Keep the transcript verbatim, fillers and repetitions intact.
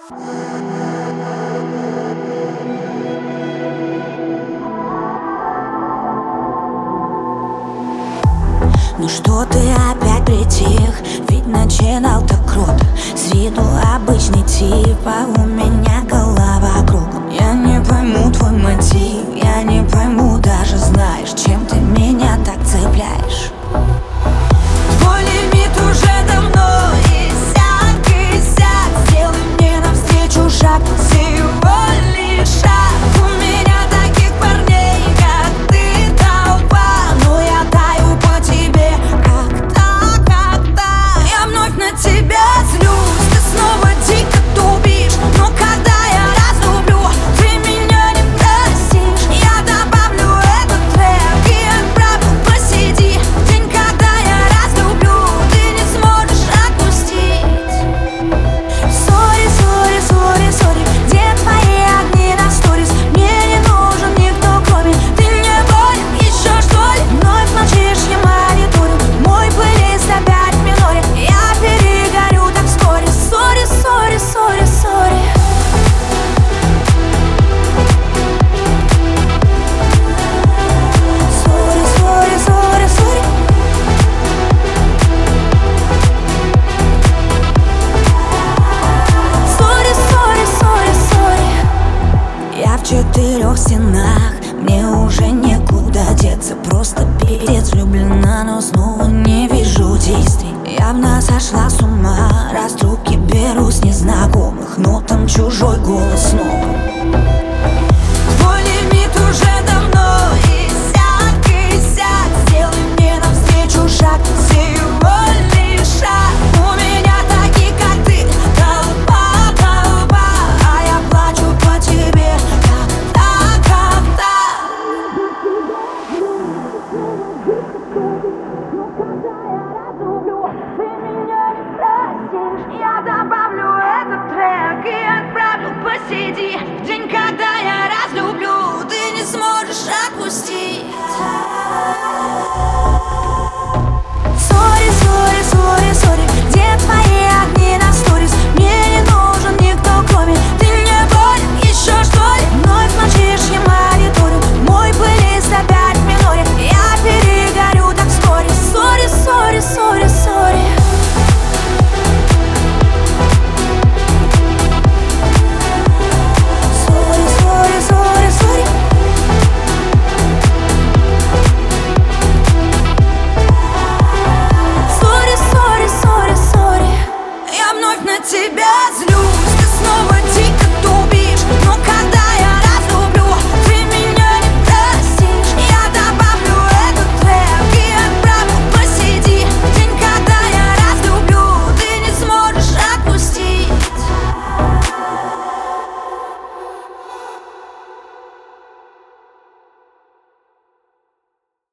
Ну что ты опять притих? Ведь начинал так круто. С виду обычный тип, а у меня голова кругом. Я не пойму твой мотив, я не пойму, даже знаешь, чем ты меня так цепляешь. Твой лимит уже давно иссяк, иссяк. Сделай мне навстречу шаг, всего лишь шаг. У меня таких парней, как ты, толпа, но я таю по тебе, когда, когда я вновь на тебя злюсь. Ты снова дико тупишь, но когда я разлюблю, ты меня не простишь. Я добавлю этот трек и отправлю: посиди. День, когда я разлюблю, ты не сможешь отпустить. Сори, сори, сори, сори, где твои огни на сторис? Мне не нужен никто, кроме. Ты мне болен еще, что ли? Вновь молчишь, я мониторю мой плейлист опять в миноре. Я перегорю так вскоре. Сори, сори, сори, сори. Сори, сори, сори, сори. Сори, сори, сори, сори. Я в четырех стенах, мне уже некуда деться. Просто пиздец влюблена, но снова не вижу действий. Явно сошла с ума, раз трубки беру с незнакомых, но там чужой голос снова. Твой лимит уже давно иссяк, иссяк. Сделай мне навстречу шаг, всего лишь шаг. У меня такие, как ты, толпа, толпа, а я плачу по тебе, когда, когда ты меня не простишь. Я добавлю этот трек и отправлю: посиди. В день, когда я разлюблю, ты не сможешь отпустить. Сори, сори, сори, сори, где твои огни на сторис? Мне не нужен никто, кроме. Ты мне болен еще, что ли? Вновь молчишь, я мониторю мой плейлист опять в миноре. Я перегорю так вскоре. Сори, сори, сори, сори. Сори, сори, сори, сори. Сори, сори, сори, сори. Я вновь на тебя злюсь.